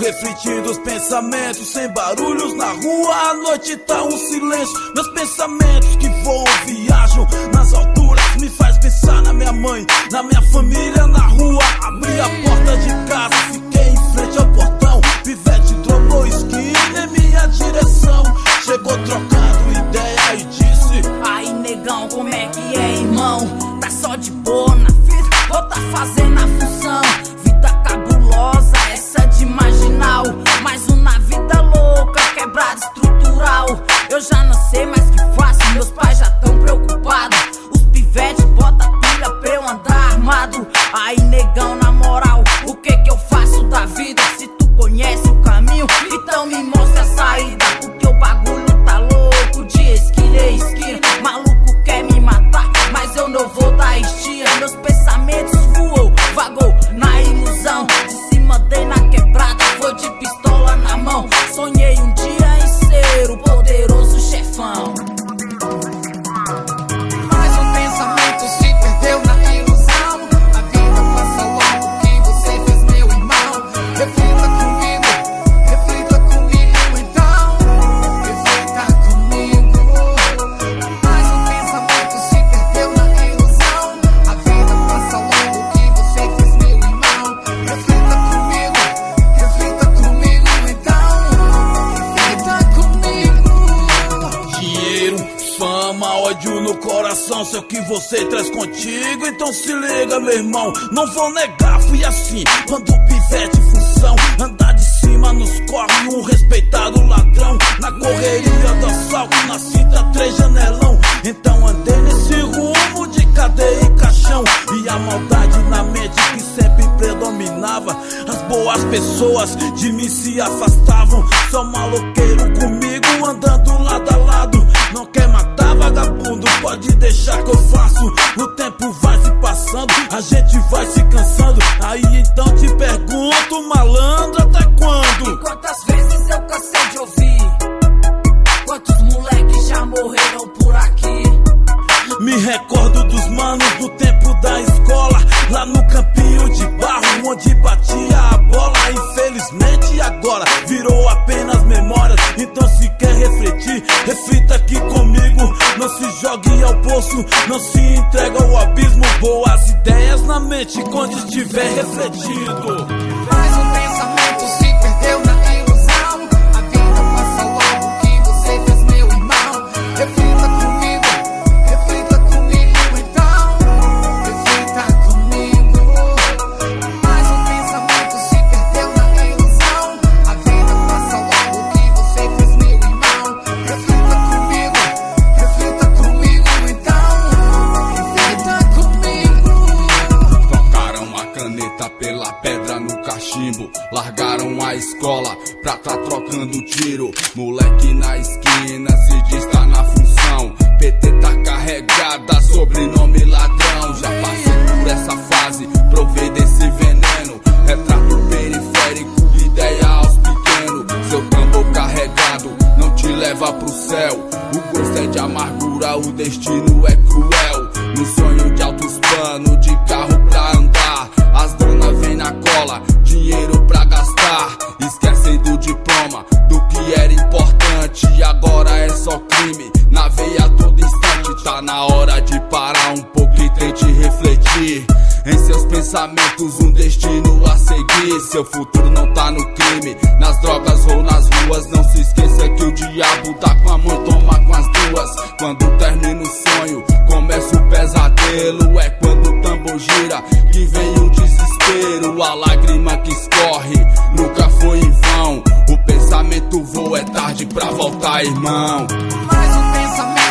refletindo os pensamentos, sem barulhos na rua, a noite tá um silêncio. Meus pensamentos que voam, viajam nas alturas, me faz pensar na minha mãe, na minha família, na rua. Abri a porta de casa, fiquei em frente ao portão. Pivete trocou esquina em minha direção. Chegou trocando ideia e disse: aí negão, como é que é, irmão? Tá só de boa na vida ou tá fazendo a função? Vida cabulosa, essa de marginal, mais uma vida louca, quebrada estrutural. Eu já não sei mais o que faço, meus pais já tão preocupados. Os pivetes bota pilha pra eu andar armado. Aí negão, na moral, o que que eu faço da vida? Se tu conhece o caminho, então me mostra a saída. Porque o bagulho tá louco, de esquina em esquina. Maluco quer me matar, mas eu não vou dar estia. Meus pensamentos voam, vagou na ilusão. De cima dei na quebrada, vou de pistola na mão. Sonhei um dia em ser o poderoso chefão. Mas o pensamento se perdeu na ilusão. A vida passa logo, que você fez, meu irmão. Reflita comigo então. Reflita comigo. Mas o pensamento se perdeu na ilusão. A vida passa logo, que você fez, meu irmão. Reflita comigo então. Reflita comigo. dinheiro, fama, ódio no coração, sei o que você traz contigo. Então se liga, meu irmão, não vou negar, fui assim quando o pivete função. Andar de cima nos corre, um respeitado ladrão. Na correria do assalto, na cinta 3 janelão. Então andei nesse rumo de cadeia e caixão. E a maldade na mente que sempre predominava. As boas pessoas de mim se afastavam. Só maloqueiro comigo, andando lado a lado. Não quer matar vagabundo, pode deixar que eu faço. O tempo vai se passando, a gente vai se cansando. Aí então te pergunto, malandro, até quando? E quantas vezes eu cansei de ouvir? Quantos moleques já morreram por aqui? Me recordo dos manos do tempo da escola, lá no campinho de barro, onde batia a bola. Infelizmente agora virou apenas memórias. Então se quer refletir, reflita aqui comigo. Não se jogue ao poço, não se entrega ao abismo. Boas ideias na mente quando estiver refletido. Mas o pensamento se perdeu na ilusão. A vida passa logo, que você fez, meu irmão. Reflita comigo então. Reflita comigo. Mas o pensamento se perdeu na ilusão. A vida passa logo, que você fez, meu irmão. Reflita comigo então. Reflita comigo. Trocaram a caneta pela pedra no cachimbo. Largaram a escola pra tá trocando tiro. Moleque na esquina se diz tá na função. PT tá carregada, sobrenome ladrão. Já passei por essa fase, provei desse veneno. Retrato periférico, ideia aos pequenos. Seu tambor carregado não te leva pro céu. O gosto é de amargura, o destino é cruel. No sonho de altos planos, de carro pra andar. As donas vêm na cola, dinheiro pra gastar. Esquecem do diploma, do que era importante. Agora é só crime, na veia a todo instante. Tá na hora de parar um pouco e tente refletir. Em seus pensamentos um destino a seguir. Seu futuro não tá no crime, nas drogas ou nas ruas. Não se esqueça que o diabo tá com a mão, toma com as duas. Quando termina o sonho, começa o pesadelo. É quando o tambor gira que vem o desespero. A lágrima que escorre nunca foi em vão. O pensamento voa, é tarde pra voltar, irmão. Mas o pensamento